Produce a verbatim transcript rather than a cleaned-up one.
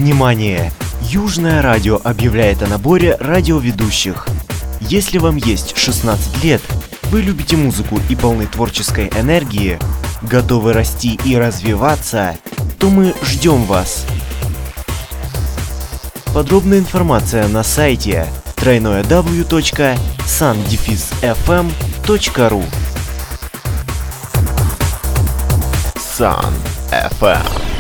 Внимание! Южное радио объявляет о наборе радиоведущих. Если вам есть шестнадцать лет, вы любите музыку и полны творческой энергии, готовы расти и развиваться, то мы ждем вас. Подробная информация на сайте дабл ю дабл ю дабл ю точка сан эф эм точка ру. Sun эф эм.